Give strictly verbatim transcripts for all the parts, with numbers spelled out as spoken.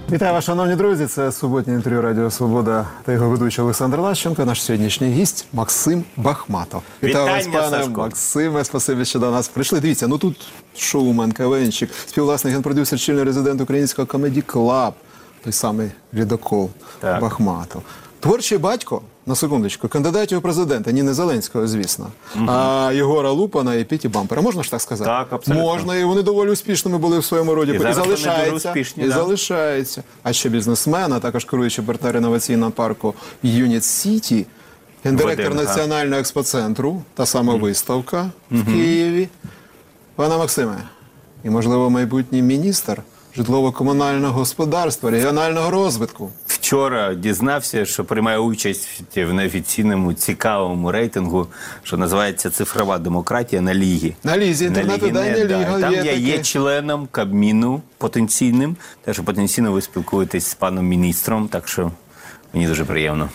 Вітаю вас, шановні друзі. Це суботнє інтерв'ю Радіо Свобода та його ведучий Олександр Лащенко. Наш сьогоднішній гість Максим Бахматов. Вітаю вас, пане Сашко. Максиме. Спасибі, що до нас прийшли. Дивіться, ну тут шоумен, КВНщик, співвласник, генпродюсер, чільний резидент українського Comedy Club. Той самий лідокол Так. Бахматов. Творчий батько, на секундочку, кандидатів у президента, ні не Зеленського, звісно, угу. а Єгора Лупана і Піті Бампера. Можна ж так сказати? Так, абсолютно. Можна, і вони доволі успішними були в своєму роді. І, І, зараз вони залишаються, дуже успішні, і да. залишаються. А ще бізнесмен, а також керуючий партнер інноваційного парку Юніт Сіті, гендиректор Вадим, Національного експоцентру, та сама mm. виставка в Києві. Пане Максиме, і, можливо, майбутній міністр житлово-комунального господарства, регіонального розвитку. Вчора дізнався, що приймає участь в неофіційному цікавому рейтингу, що називається «Цифрова демократія» на Лігі. На Лізі інтернету, на дай Лігі, не да. Ліга. Там є я є таке. членом Кабміну потенційним, так що потенційно ви спілкуєтесь з паном міністром, так що мені дуже приємно.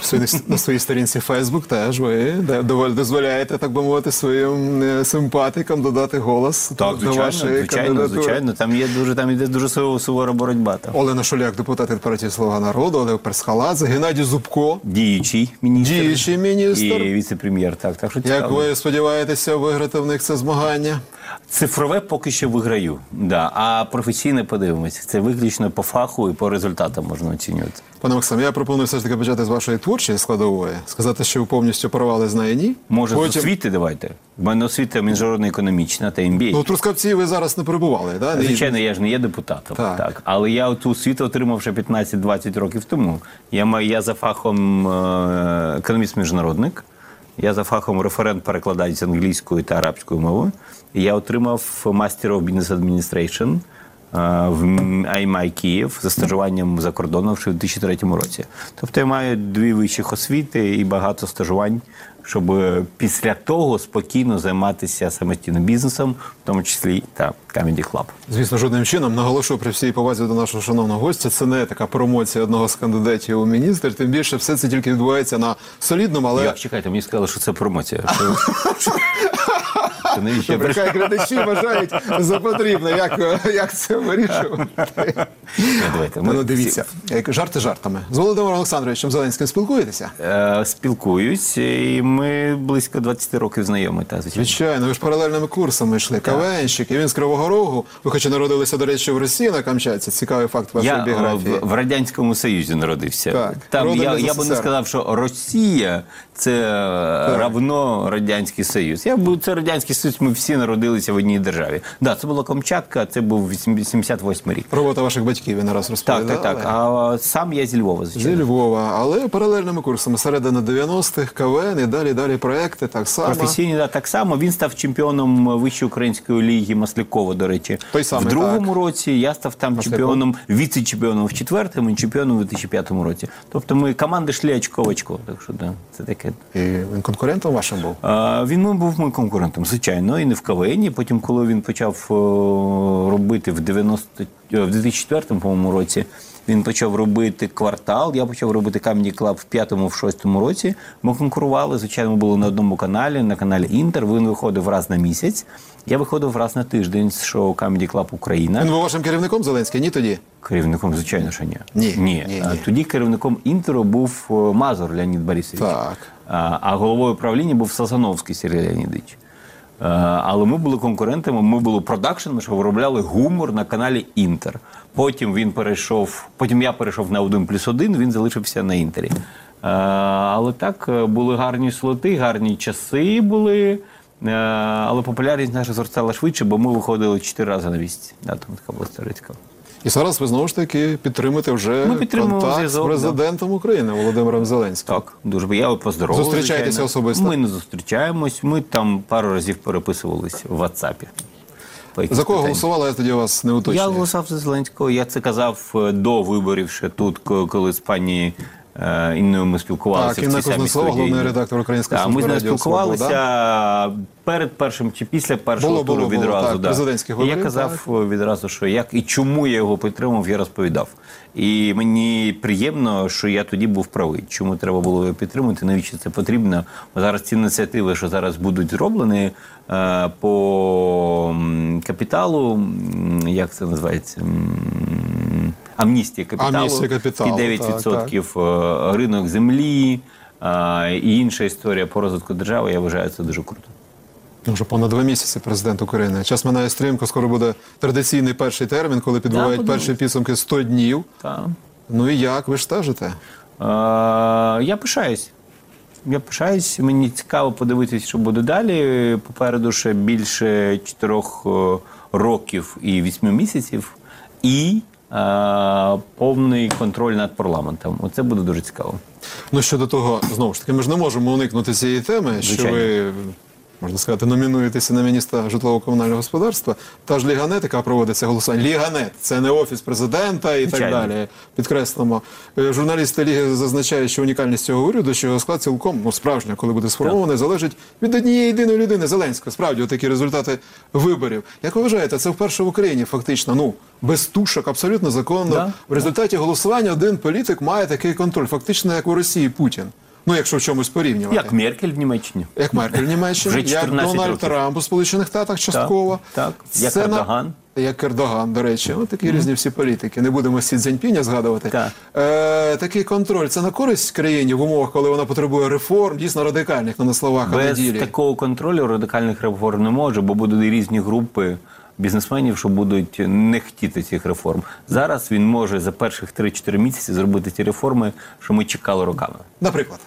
На своїй сторінці Facebook теж ви доволі дозволяєте, так би мовити, своїм е, симпатикам додати голос Так, до звичайно, вашої звичайно, кандидатури. звичайно. Там є дуже, там іде дуже сувора боротьба. Там. Олена Шуляк, депутат від партії «Слуга народу», Олег Персхаладзе, Геннадій Зубко, Діючий міністр. діючий міністр. І віце-прем'єр, так. Так що Як цікаво. ви сподіваєтеся виграти в них це змагання? Цифрове поки що виграю, да. А професійне подивимося. Це виключно по фаху і по результатам можна оцінювати. Пане Максим, я пропоную все ж таки почати з вашої творчої складової. Сказати, що ви повністю порвали з неї, ні? Може, Потім... з освіти давайте? В мене освіта міжнародно-економічна та ем бі ей. Ну, в Трускавці ви зараз не перебували, так? Да? Звичайно, я ж не є депутатом. Так. Так. Але я цю освіту отримав ще п'ятнадцять-двадцять років тому. Я, маю, я за фахом е- економіст-міжнародник. Я за фахом референт-перекладач з англійською та арабською мовою. І я отримав Master of Business Administration в ай ем ай Київ за стажуванням за кордоном ще в дві тисячі третьому році. Тобто я маю дві вищих освіти і багато стажувань, щоб після того спокійно займатися самостійним бізнесом, в тому числі та Comedy Club. Звісно, жодним чином, наголошую при всій повазі до нашого шановного гостя, це не така промоція одного з кандидатів у міністр, тим більше все це тільки відбувається на солідному, але... Як, чекайте, мені сказали, що це промоція. Що- Це навіщо я Добре, хай глядачі вважають за потрібне, як, як це вирішувати. Ні, давайте, ми Ну, дивіться, як жарти жартами. З Володимиром Олександровичем Зеленським спілкуєтеся? Е, Спілкуюсь, і ми близько двадцять років знайомі. Та, звичайно. Звичайно, ви ж паралельними курсами йшли. КВНщик, і він з Кривого Рогу. Ви хоча народилися, до речі, в Росії на Камчатці. Цікавий факт вашої Я біографії. в, в Радянському Союзі народився. Так, Там родом я, із я би не СССР. сказав, що Росія – це равно Радянський Союз. Я б, це Радянський Союз, ми всі народилися в одній державі. Да, це була Камчатка, це був сімдесят восьмий рік. Робота ваших батьків, ви не раз Так, розповідали. так, так. А сам я зі Львова, звичайно. Зі Львова, але паралельними курсами. Середина дев'яностих, КВН і далі, далі проекти, так само. Професійні, да, так само. Він став чемпіоном Вищої української ліги Маслякова, до речі. Той самий, в другому так. році я став там Масляков. чемпіоном, віце-чемпіоном в четвертому і чемпіоном у дві тисячі п'ятому році. Тобто ми команди йшли очко в очко. Так що, да, це таке. І він конкурентом вашим був? А, він ну, був моїм конкурентом, звичайно, і не в КВНі. Потім, коли він почав о, робити в дев'яносто, в дві тисячі четвертому, по-моєму, році, він почав робити «Квартал», я почав робити Comedy Club в п'ятому, в шостому році. Ми конкурували, звичайно, ми були на одному каналі, на каналі «Інтер». Він виходив раз на місяць. Я виходив раз на тиждень з шоу Comedy Club Україна. Він був вашим керівником, Зеленський? Ні тоді? Керівником, звичайно, що ні. Ні, ні. ні, А ні. тоді керівником «Інтеру» був о, Мазур Леонід Борисович. Так. А, а головою правління був Сазановський Сергій Леонідович. А, але ми були конкурентами, ми були продакшенами, що виробляли гумор на каналі «Інтер». Потім він перейшов, потім я перейшов на один плюс один, він залишився на «Інтері». А, але так, були гарні слоти, гарні часи були, а, але популярність наша зростала швидше, бо ми виходили чотири рази на місяць. Да, там така була історія цікава. І зараз ви знову ж таки підтримуєте вже Ми підтримуємо контакт зв'язок, з президентом України Володимиром Зеленським. Так, дуже. Я його поздоровив. Зустрічаєтеся звичайно. особисто? Ми не зустрічаємось, ми там пару разів переписувались в WhatsApp. За кого голосували, я тоді вас не уточнюю. Я голосував за Зеленського. Я це казав до виборів ще тут, коли з пані е, Інною ми спілкувалися. Так, в Інна цій самій Кузнецова, студії. головний редактор Української Так, ми з служби нею радіо «Свобода». спілкувалися перед першим чи після першого Було, туру було, було, відразу. так, да. президентських І я виборів, казав відразу, що як і чому я його підтримав, я розповідав. І мені приємно, що я тоді був правий. Чому треба було його підтримати, навіщо це потрібно. Зараз ці ініціативи, що зараз будуть зроблені е, по м, капіталу, м, як це називається, м, амністія капіталу, Амністія капіталу, ті дев'ять відсотків ринок землі а, і інша історія по розвитку держави, я вважаю, це дуже круто. Вже понад два місяці президент України. Час минає стрімко, скоро буде традиційний перший термін, коли підбивають Да, перші підсумки сто днів. Так. Ну і як? Ви ж стежите? Е, я пишаюсь. Я пишаюсь. Мені цікаво подивитися, що буде далі. Попереду ще більше чотирьох років і вісьми місяців. І е, повний контроль над парламентом. Оце буде дуже цікаво. Ну, щодо того, знову ж таки, ми ж не можемо уникнути цієї теми, Звичайно. що ви, можна сказати, номінуєтеся на міністра житлово-комунального господарства. Та ж Ліга.нет, яка проводиться голосування. Ліга.нет – це не офіс президента і Звичайно. так далі. Підкреслимо. Е, Журналісти Ліги зазначають, що унікальність цього уряду, що його склад цілком, ну, справжня, коли буде сформований, залежить від однієї єдиної людини – Зеленського. Справді, отакі результати виборів. Як ви вважаєте, це вперше в Україні фактично, ну, без тушок, абсолютно законно. Да. В результаті голосування один політик має такий контроль. Фактично, як у Росії Путін. Ну, якщо в чомусь порівнювати. Як Меркель в Німеччині. Як Меркель в Німеччині, Вже як чотирнадцять Дональд років. Трамп у Сполучених Штатах частково. Так, так. Як Це на- Ердоган. Як Ердоган, до речі. Ось такі різні всі політики. Не будемо Сі Цзіньпіня згадувати. Так. Е, такий контроль – це на користь країні в умовах, коли вона потребує реформ, дійсно радикальних, не на словах, а на Без ділі. такого контролю радикальних реформ не може, бо будуть різні групи бізнесменів, що будуть не хотіти цих реформ. Зараз він може за перших три-чотири місяці зробити ті реформи, що ми чекали роками. Наприклад.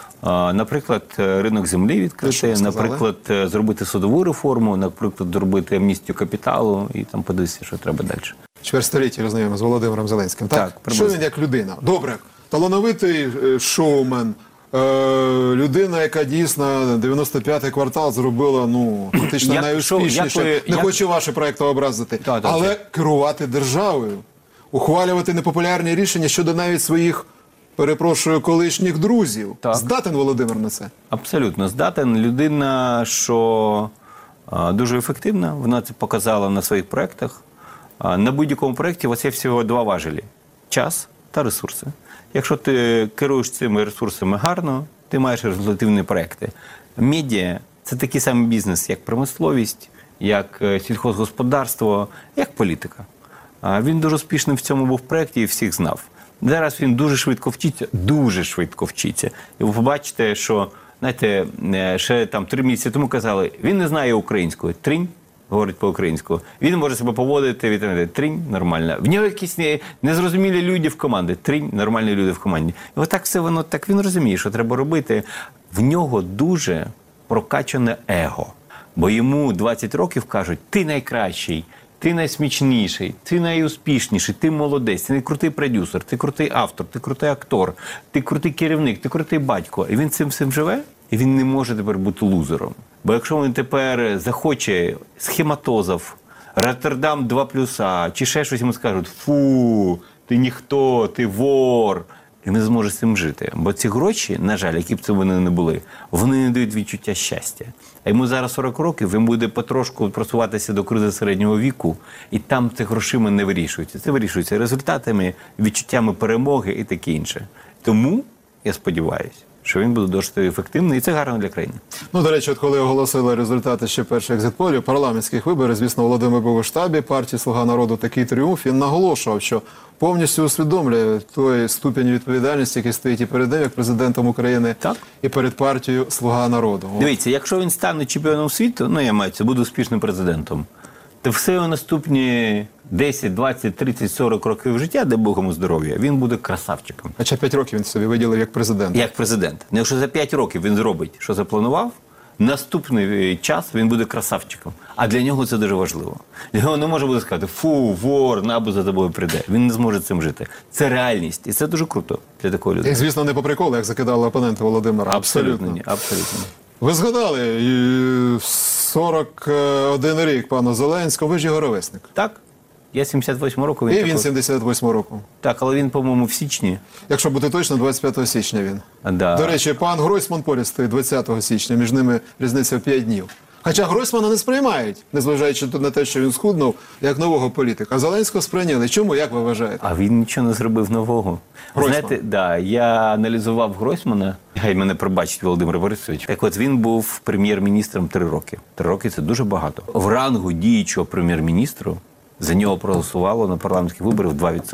А, Наприклад, ринок землі Ви відкрити, що сказали? наприклад, зробити судову реформу, наприклад, зробити амністію капіталу і там подивитися, що треба далі. Чвертьстоліття розуміємо з Володимиром Зеленським. Так, Так, що приблизно. він як людина? Добре, талановитий е, шоумен, е, людина, яка дійсно дев'яносто п'ятий квартал зробила, ну, фактично Як- найуспішніше. що- як ви- Не як- хочу ваші проекти образити. Так, так, Але так. керувати державою, ухвалювати непопулярні рішення щодо навіть своїх, перепрошую, колишніх друзів. Так. Здатен Володимир на це? Абсолютно здатен. Людина, що а, дуже ефективна, вона це показала на своїх проєктах. А, на будь-якому проєкті у вас є всього два важелі – час та ресурси. Якщо ти керуєш цими ресурсами гарно, ти маєш результативні проєкти. Медіа – це такий самий бізнес, як промисловість, як е, сільхозгосподарство, як політика. А, він дуже успішним в цьому був проєкті і всіх знав. Зараз він дуже швидко вчиться, дуже швидко вчиться. І ви побачите, що, знаєте, е, ще там три місяці тому казали, він не знає української. Тринь, говорить по-українську. Він може себе поводити, від тринь, нормально. В нього якісь не- незрозумілі люди в команді. Тринь, нормальні люди в команді. І отак все воно, так він розуміє, що треба робити. В нього дуже прокачане его. Бо йому двадцять років кажуть, ти найкращий, ти найсмішніший, ти найуспішніший, ти молодець, ти крутий продюсер, ти крутий автор, ти крутий актор, ти крутий керівник, ти крутий батько. І він цим всім живе, і він не може тепер бути лузером. Бо якщо він тепер захоче схематозов, Роттердам два плюса, чи ще щось йому скажуть, фу, ти ніхто, ти вор, і не зможе з цим жити. Бо ці гроші, на жаль, які б це вони не були, вони не дають відчуття щастя. А йому зараз сорок років, він буде потрошку просуватися до кризи середнього віку, і там це грошима не вирішується. Це вирішується результатами, відчуттями перемоги і таке інше. Тому, я сподіваюся, що він буде досить ефективний, і це гарно для країни. Ну, до речі, от коли оголосили результати ще перших екзитполів парламентських виборів, звісно, Володимир був у штабі партії «Слуга народу», такий тріумф, він наголошував, що повністю усвідомлює той ступінь відповідальності, який стоїть і перед ним, як президентом України, Так. і перед партією «Слуга народу». От. Дивіться, якщо він стане чемпіоном світу, ну я маю це, буде успішним президентом, то все його наступні десять, двадцять, тридцять, сорок років життя, де Бог йому здоров'я, він буде красавчиком. Хоча п'ять років він собі виділив як президент. Як президент. Ну, якщо за п'ять років він зробить, що запланував, наступний час він буде красавчиком. А для нього це дуже важливо. Для нього не може бути сказати, фу, вор, набу за тобою прийде. Він не зможе цим жити. Це реальність. І це дуже круто для такої І, людини. звісно, не по приколу, як закидали опоненти Володимира. Абсолютно ні. Абсолютно ні. Ви згадали, і сорок один рік пану Зеленському, ви ж його ровесник. Так. Я сімдесят восьмого року. І він такий- сімдесят восьмого року. Так, але він, по-моєму, в січні. Якщо бути точно, двадцять п'ятого січня він. А, да. До речі, пан Гройсман поряд стоїть двадцятого січня, між ними різниця в п'ять днів. Хоча Гройсмана не сприймають, незважаючи на те, що він схуднув, як нового політика. А Зеленського сприйняли. Чому, як ви вважаєте? А він нічого не зробив нового. Гройсман. Знаєте, да, я аналізував Гройсмана, хай мене пробачить Володимир Борисович. Так от він був прем'єр-міністром три роки. Три роки – це дуже багато. В рангу діючого прем'єр-міністру за нього проголосувало на парламентських виборах два відсотки.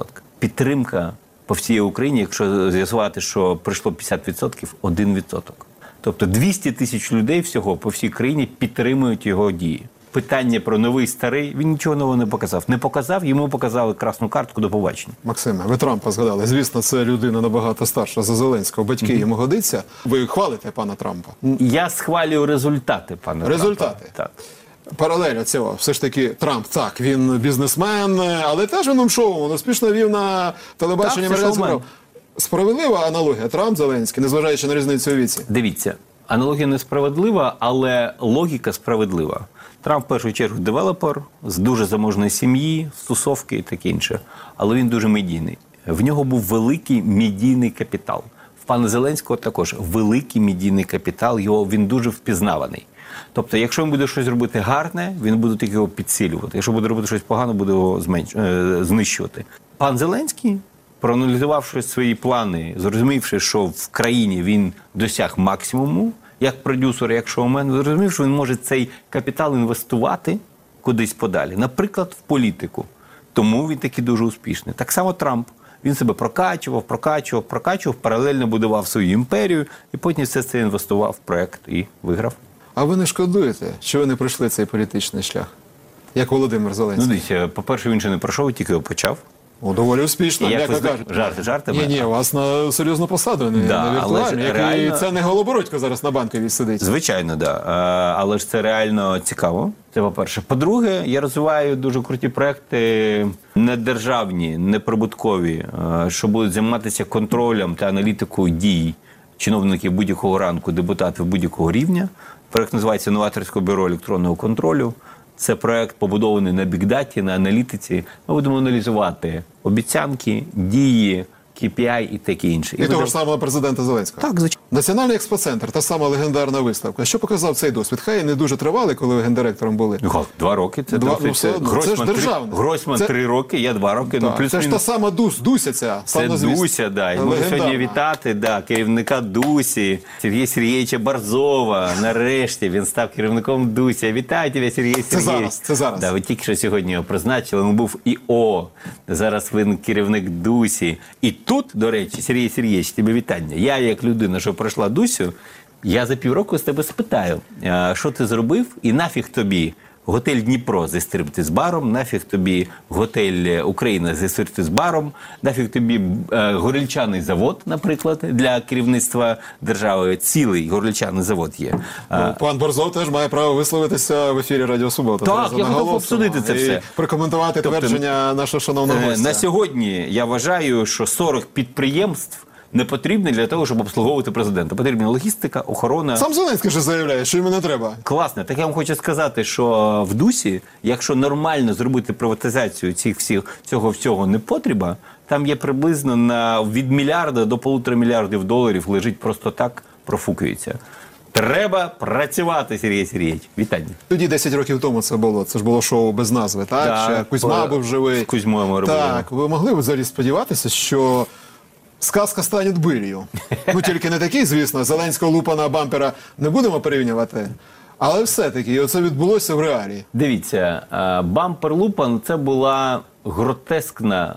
підтримка по всій Україні, якщо з'ясувати, що прийшло п'ятдесят відсотків, один відсоток. Тобто двісті тисяч людей всього по всій країні підтримують його дії. Питання про новий, старий, він нічого нового не показав. Не показав, йому показали красну картку, до побачення. Максиме, ви Трампа згадали. Звісно, це людина набагато старша за Зеленського. Батьки mm-hmm. йому годиться. Ви хвалите пана Трампа? Я схвалюю результати пана Результати? Трампа. Так. Паралель цього. Все ж таки Трамп, так, він бізнесмен, але теж він шоу, він успішно вів на телебаченні американського. Справедлива аналогія Трамп-Зеленський, незважаючи на різницю у віці? Дивіться, аналогія несправедлива, але логіка справедлива. Трамп, в першу чергу, девелопер, з дуже заможної сім'ї, стосовки і таке інше. Але він дуже медійний. В нього був великий медійний капітал. В пана Зеленського також великий медійний капітал, його, він дуже впізнаваний. Тобто, якщо він буде щось робити гарне, він буде тільки його підсилювати. Якщо буде робити щось погане, буде його зменш... е, знищувати. Пан Зеленський, проаналізувавши свої плани, зрозумівши, що в країні він досяг максимуму, як продюсер, як шоумен, зрозумів, що він може цей капітал інвестувати кудись подалі. Наприклад, в політику. Тому він такий дуже успішний. Так само Трамп. Він себе прокачував, прокачував, прокачував, паралельно будував свою імперію, і потім все це інвестував в проект і виграв. А ви не шкодуєте, що ви не пройшли цей політичний шлях? Як Володимир Ну, Зеленський? дивіться, по-перше, він ще не пройшов, тільки його почав. О, доволі успішно, Як як ви ви зна- кажете. жарти жартами? Ні, ні, у вас на серйозну посаду, не, Да, не але ж віртуальну. Як реально- і це не Голобородько зараз на Банковій сидить. Звичайно, да. Е, Але ж це реально цікаво. Це по-перше. По-друге, я розвиваю дуже круті проекти, недержавні, неприбуткові, е, що будуть займатися контролем та аналітикою дій чиновників будь-якого ранку, депутатів будь-якого рівня. Проект називається «Новаторське бюро електронного контролю». Це проект побудований на бікдаті, на аналітиці. Ми будемо аналізувати обіцянки, дії, кей пі ай і таке інше. І того буде- ж самого президента Зеленського. Так, звичайно. Національний експоцентр, та сама легендарна виставка. Що показав цей досвід? Хай і не дуже тривалий, коли ви гендиректором були. Ну, Два роки. Це Два- досить. ну, все одно. Це ж Гройсман три- державне. Гройсман Це- три роки, я два роки. Ну, Так, плюс це ж та мінус. сама Дус, Дуся ця. Це славнозвісна. Дуся, да. І можу Легендарна. сьогодні вітати да, керівника Дусі, Сергія Сергійовича Борзова. Нарешті він став керівником Дусі. Вітаю тебе, Сергій Сергійович. зараз, це зараз. Да, ви тільки що сьогодні його призначили. Він був і О. Зараз він керівник Дусі. І тут, до речі, Сергій Сергійович, тобі вітання. Я, як людина, що пройшла Дусю, я за півроку з тебе спитаю, а, що ти зробив і нафіг тобі готель Дніпро зі стриптиз-баром, нафіг тобі готель Україна зі стриптиз-баром, нафіг тобі е, горільчаний завод, наприклад, для керівництва держави. Цілий горільчаний завод є. А, Ну, пан Борзов теж має право висловитися в ефірі Радіо Субота. Так, Зразу я готов наголосимо. обсудити це І все. прокоментувати Тобто, твердження нашого шановного Е, гостя. На сьогодні я вважаю, що сорок підприємств не потрібні для того, щоб обслуговувати президента. Потрібна логістика, охорона. Сам Зеленський же заявляє, що йому не треба. Класно. Так я вам хочу сказати, що в Дусі, якщо нормально зробити приватизацію цих всіх, цього всього непотреба, там є приблизно на, від мільярда до полутора мільярдів доларів лежить просто так, профукується. Треба працювати, Сергій Сергійович. Вітання. Тоді десять років тому це було. Це ж було шоу без назви, так? Так, Ще Кузьма по- був живий. з Кузьмою ми робили. Так, ви могли б взагалі сподіватися, що сказка стане былью. Ну, тільки не такий, звісно, Зеленського лупана бампера не будемо порівнювати. Але все-таки, і оце відбулося в реалії. Дивіться, е, Бампер Лупан – це була гротескна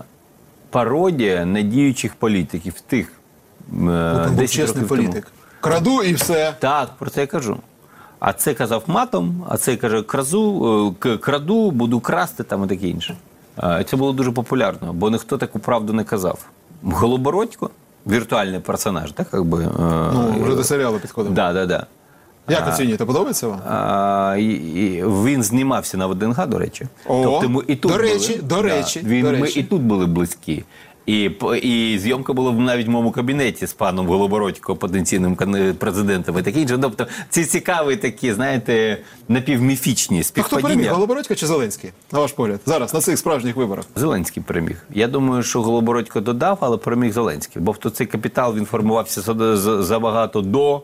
пародія на діючих політиків. Тих е, Лупан був десять чесний років тому. політик. Краду і все. Так, про це я кажу. А це казав матом, а це каже кразу, е, к- краду, буду красти там і таке інше. Е, Це було дуже популярно, бо ніхто таку правду не казав. Голобородько, віртуальний персонаж, так, як би. е, Ну, вже до серіалу підходимо. Да, да, да. Як оцінюєте, подобається вам? А, і, і він знімався на ВДНГ, до речі. О, тобто ми і тут до були, речі, до речі, він, до ми речі. і тут були близькі. І, п- і зйомка була навіть в моєму кабінеті з паном Голобородько, потенційним кан- президентом і таке інше. Тобто ці цікаві такі, знаєте, напівміфічні А хто переміг, співпадіння. Голобородько чи Зеленський? На ваш погляд, зараз, на цих справжніх виборах. Зеленський переміг. Я думаю, що Голобородько додав, але переміг Зеленський. Бо в цей капітал він формувався за- за- забагато до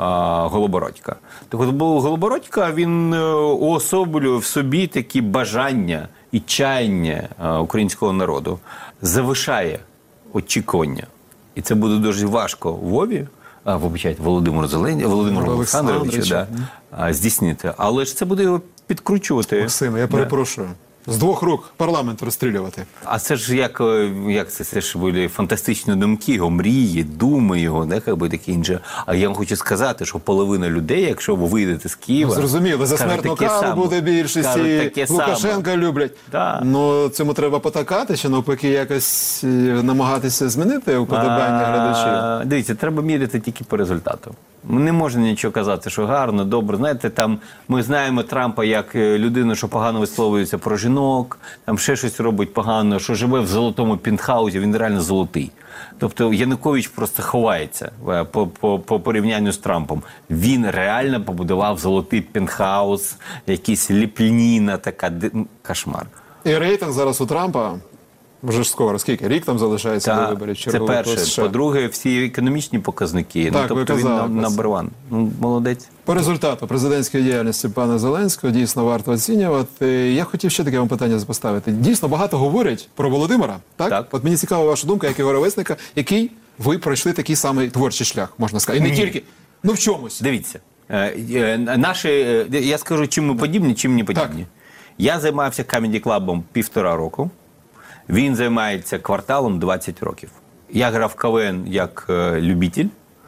а, Голобородька. Так от був Голобородька, він е, уособлює в собі такі бажання і чаяння е, українського народу, завишає очікування. І це буде дуже важко Вові, а, вибачайте, Володимиру Зелені, Володимиру Олександровичу, Олександровичу. да, а, здійснити. Але ж це буде його підкручувати. Максиме, я Да. перепрошую. з двох рук парламент розстрілювати. А це ж як, е, як це, це ж були фантастичні думки, його мрії, думи його, не як би таке інше. А я вам хочу сказати, що половина людей, якщо ви вийдете з Києва, Ну, зрозуміло, за скажуть смертну таке кару саме. буде більшість, Скажуть і таке саме. Лукашенка люблять. Да. Ну, цьому треба потакати, чи навпаки якось е, намагатися змінити уподобання глядачів. А, Дивіться, треба міряти тільки по результату. Не можна нічого казати, що гарно, добре. Знаєте, там ми знаємо Трампа як е, людину, що погано висловлюється про жінок, там ще щось робить погано, що живе в золотому пентхаузі, він реально золотий. Тобто Янукович просто ховається е, по, по, по порівнянню з Трампом. Він реально побудував золотий пентхаус, якийсь ліпніна така, ди- кошмар. І рейтинг зараз у Трампа вже ж скоро, скільки? Рік там залишається до Та, виборів? це чергових перше. у США. По-друге, всі економічні показники. Так, ну, ви тобто казали він про це. number one. Ну, молодець. По результату президентської діяльності пана Зеленського дійсно варто оцінювати. Я хотів ще таке вам питання поставити. Дійсно багато говорять про Володимира, так? Так. От мені цікава ваша думка, як його ровесника, який ви пройшли такий самий творчий шлях, можна сказати. І не Ні. тільки, ну в чомусь. Дивіться, е, е, наші, е, я скажу, чим ми подібні, чим не подібні. Я займався Comedy Club'ом півтора року. Він займається кварталом двадцять років. Я грав в КВН як е, любитель.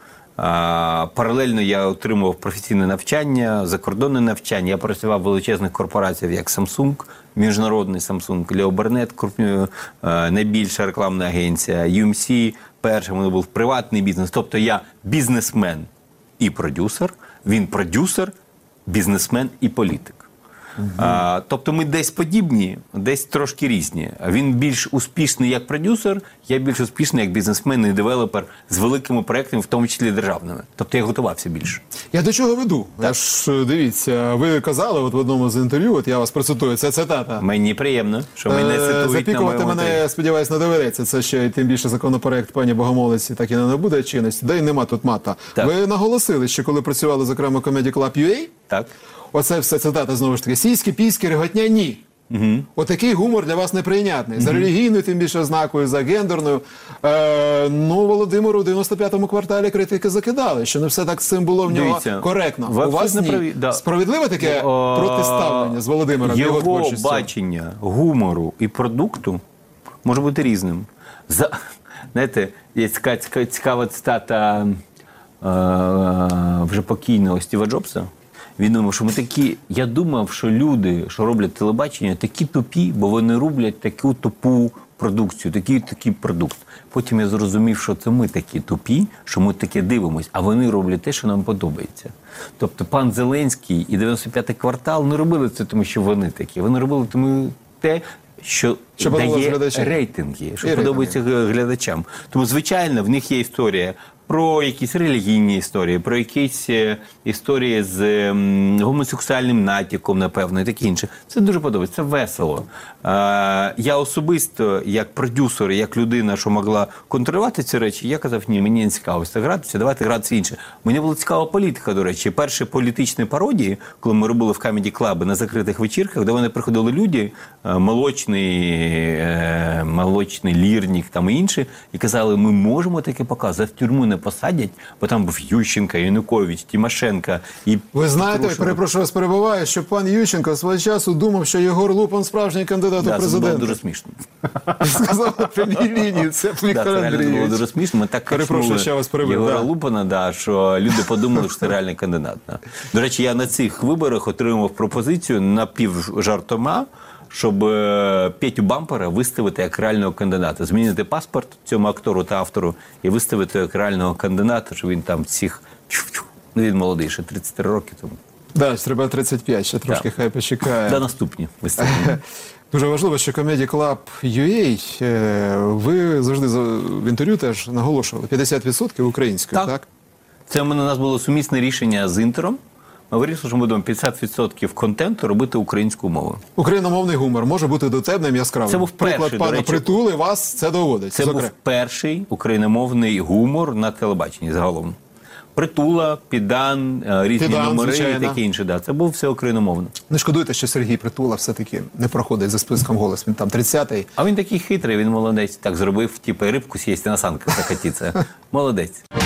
А, паралельно я отримував професійне навчання, закордонне навчання. Я працював в величезних корпораціях, як Samsung, міжнародний Samsung, Leo Burnett, крупною, е, найбільша рекламна агенція, ю ем сі, перший, мене був приватний бізнес. Тобто я бізнесмен і продюсер, він продюсер, бізнесмен і політик. А, тобто ми десь подібні, десь трошки різні. Він більш успішний як продюсер, я більш успішний як бізнесмен і девелопер з великими проектами, в тому числі державними. Тобто я готувався більше. Я до чого веду? Я ж, дивіться, ви казали от в одному з інтерв'ю, от я вас процитую, це цитата. Мені приємно, що мене Е, цитують на Запікувати моєму мене, сподіваюсь, не доведеться. Це ще й тим більше законопроект пані Богомолиці так і не набуде чинності. Да й нема тут мата. Так. Ви наголосили, що коли працювали, зокрема, Comedy Club ю ей, Так. оце все цитата, знову ж таки, сіськи, піськи, реготня, ні. Угу. Отакий гумор для вас неприйнятний. Угу. За релігійною, тим більше ознакою, за гендерною. Е, ну, Володимиру в дев'яносто п'ятому кварталі критики закидали, що не все так з цим було в нього Дивіться, коректно. ви У вас абсолютно ні. праві, да. Справедливе таке О, протиставлення з Володимиром, його, його творчістю? бачення гумору і продукту може бути різним. За, знаєте, є цікава, цікава, цікава цитата е, вже покійного Стіва Джобса. Він думав, що ми такі. Я думав, що люди, що роблять телебачення, такі тупі, бо вони роблять таку тупу продукцію, такий такий продукт. Потім я зрозумів, що це ми такі тупі, що ми таке дивимось, а вони роблять те, що нам подобається. Тобто пан Зеленський і дев'яносто п'ятий квартал не робили це, тому що вони такі. Вони робили тому те, що, Що подобається дає глядачам. рейтинги, що І подобається глядачам. Тому, звичайно, в них є історія про якісь релігійні історії, про якісь е, історії з ем, гомосексуальним натяком, напевно, і таке інше. Це дуже подобається, це весело. Е, я особисто, як продюсер, як людина, що могла контролювати ці речі, я казав, ні, мені не цікаво це гратися, давайте гратися інше. Мені була цікава політика, до речі. Перші політичні пародії, коли ми робили в Comedy Club на закритих вечірках, де вони приходили люди, е, молочний, е, молочний лірник там і інші, і казали, ми можемо таке показати, в тюрму не посадять, бо там був Ющенко, Янукович, Тимошенко. І Ви знаєте, Прошу. перепрошую вас, перебуваю, що пан Ющенко свого часу думав, що Єгор Лупан справжній кандидат Да, у це було президенти. дуже смішно. Сказав на прямій лінії, це Да, Віктор це реально було Андрійович. дуже смішно. Ми так Перепрошую, качнули що я вас перебив, Єгора да. Лупана, да, що люди подумали, що це реальний кандидат. Да. До речі, я на цих виборах отримав пропозицію напівжартома, щоб е, Петю Бампера виставити як реального кандидата. Змінити паспорт цьому актору та автору і виставити як реального кандидата, щоб він там всіх... чух-чух. Ну, він молодий, ще тридцять три роки тому. Да, треба тридцять п'ять, ще трошки Да. хай почекає. Да, наступні виставлені. Дуже важливо, що Comedy Club ю ей, е, ви завжди за- в інтерв'ю теж наголошували, п'ятдесят відсотків українською, так? Так. Це у мене у нас було сумісне рішення з Інтером. Ми вирішили, що ми будемо п'ятдесят відсотків контенту робити українською мовою. Україномовний гумор може бути дотепним, яскравим. Це був перший, Приклад до пана речі. Притули вас це доводить. Це Зокрема. був перший україномовний гумор на телебаченні загалом. Притула, Підан, е, різні Підан, номери звичайно. і таке інше. Да. Це був все україномовно. Не шкодуйте, що Сергій Притула все-таки не проходить за списком «Голос». Він там тридцятий. А він такий хитрий, він молодець. Так зробив, типу, рибку сісти на санках закатіться. Молодець.